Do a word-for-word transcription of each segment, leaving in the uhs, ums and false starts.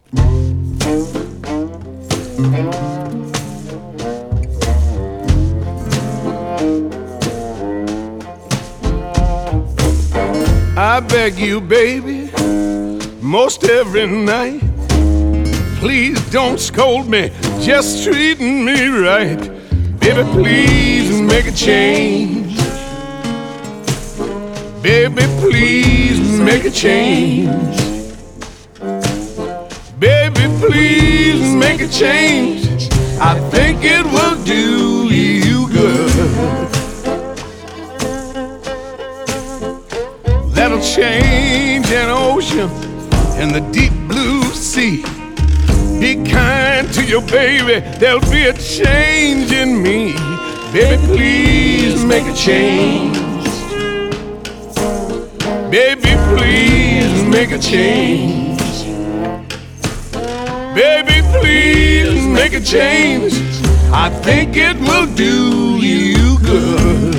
I beg you, baby, most every night, please don't scold me, just treating me right. Baby, please make a change. Baby, please make a change. Baby, please make a change. I think it will do you good. That'll change an ocean and the deep blue sea. Be kind to your baby, there'll be a change in me. Baby, please make a change. Baby, please make a change. Baby, please make a change. I think it will do you good.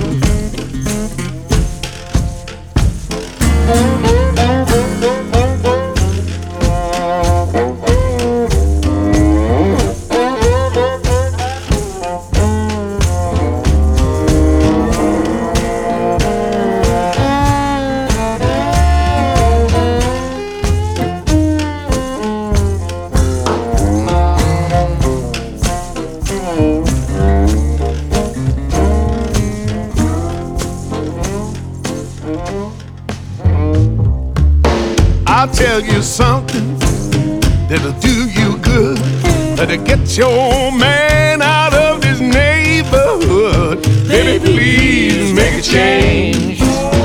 I'll tell you something that'll do you good, that'll get your man out of this neighborhood. Baby, please make a change.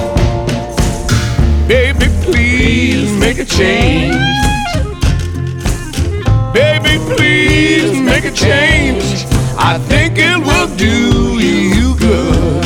Baby, please make a change. Baby, please make a change. I think it will do you good.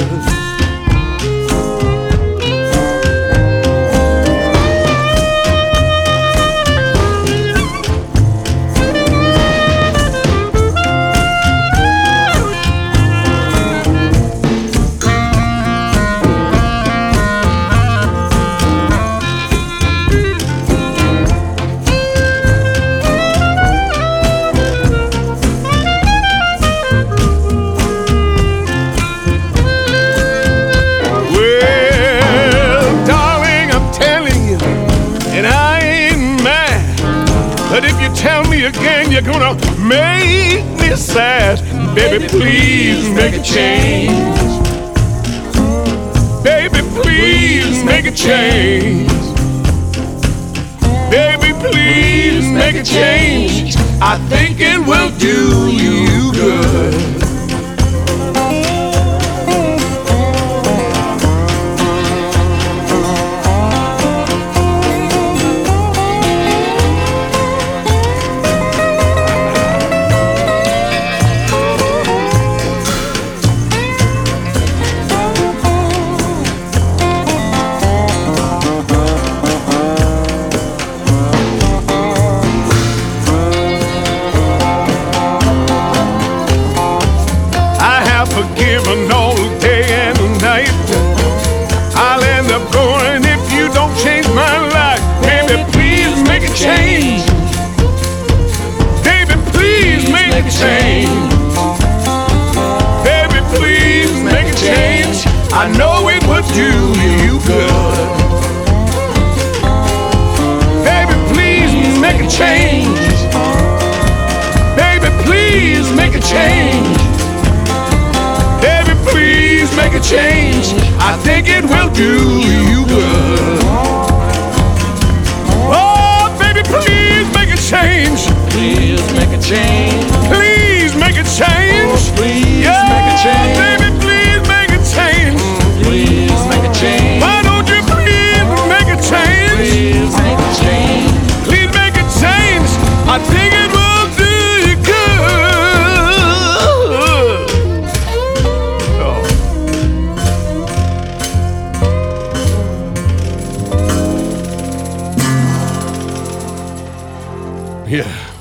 But if you tell me again, you're gonna make me sad. Baby, please make a change. Baby, please make a change. Baby, please make a change. I think it will do you good. Forgiven all day and night. I'll end up going if you don't change my life. Baby, please make a change. Baby, please make a change. Baby, please make a change. I know it would do you good. Baby, please make a change. Baby, please make a change. Please make a change. I think it will do you good. Oh, baby, please make a change. Please make a change. Please make a change. Oh, please yeah, make a change. Baby, please make a change. Please make a change. Why don't you please make a change? Please make a change. Please make a change. I think it will do you good. Yeah.